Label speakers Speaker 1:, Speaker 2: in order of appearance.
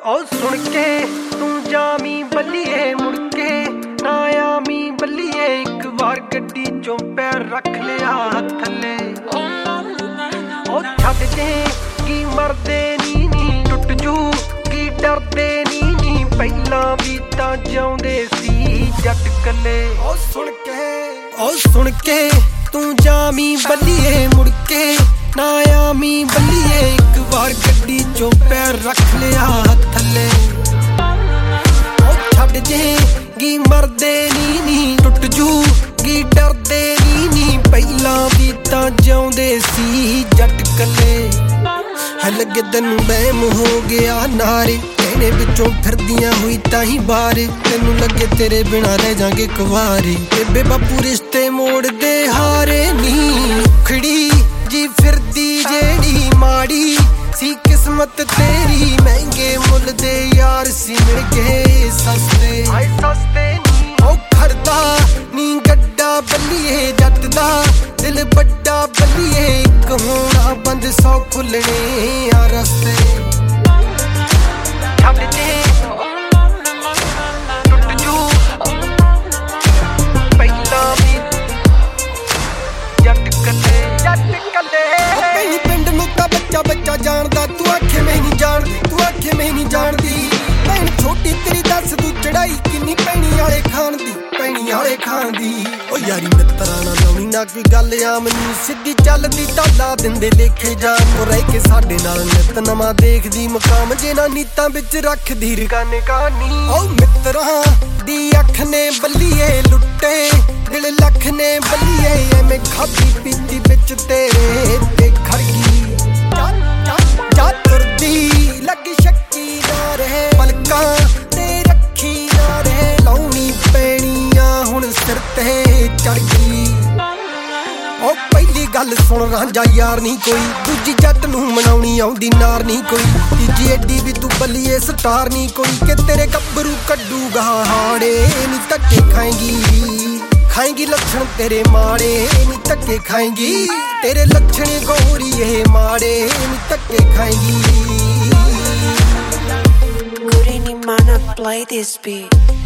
Speaker 1: ओ सुन के तू जामी बल्लिए मुड़ के ना आमी बल्लिए एक बार गड्डी चों पैर रख लिया थल्ले ओ छड्ड दे की मरदे नी टुट जू की डरदे नी पहला भी तां जिउंदे सी जट कल्ले ओ सुन के तू जामी बल्लिए मुड़ के ना आमी बल्लिए एक बार गड्डी चों पैर रख लिया थल्ले ओ छड्ड जेगी मरदे नी टुट जूगी डरदे नी पहला भी तां जिउंदे सी जट कल्ले है लगे तैनू बैम हो गया नारे कहने विचों फिरदियां हुई ताही बार तैनू लगे तेरे बिना रह जांगे कुवारे बेबे बापू रिश्ते मोड़ दे हारे नी उखड़ी जी फिरदी जेड़ी माड़ी सी किस्मत तेरी महंगे मुल दे यार सी मिल गए सस्ते ओ खड़दा नी गड्डा बल्लिए जट दा दिल बड्डा बल्लिए एक होना बंद 100 खुलने आ रस्ते छड्ड दे टुट जू पहला भी जट कल्ले पैनी पिंड नूं तां बच्चा जानदा तू आखे मैं नहीं जानदी भैन छोटी तेरी दस तू चढ़ाई किन्नी पैनी आले खान दी ओ यारी मित्तरां नाल लाउणी ना कोई गल आम नी सिद्धी चलदी ताला दिंदे लेखे जान ओ रह के साडे नाल नित नवां देखदी मकाम जे ना नीतां विच रखदी रकाने कहानी ओ मित्तरां दी अख ने बल्लिए लुट्टे दिल लख ने बल्लिए एवें खादी पीती विच तेरे ते खड़गी जा तुरदी लग शक्की ना रहे पलकां ते रखी ना रहे लाउणी पैणियां हुण सिर ते चढ़ गई ओ पहली गल सुन रांझा यार नहीं कोई दूजी जट नूं मनाउणी आउंदी नार नहीं कोई तीजी एडी भी तू बल्लिए स्टार नहीं कोई कि तेरे गब्बरू कड्डूगा हाड़े नी धक्के खाएंगी लक्षण तेरे माड़े नी धक्के खाएंगी तेरे लक्षण गौरी माड़े नी धक्के खाएंगी
Speaker 2: Couldn't play this beat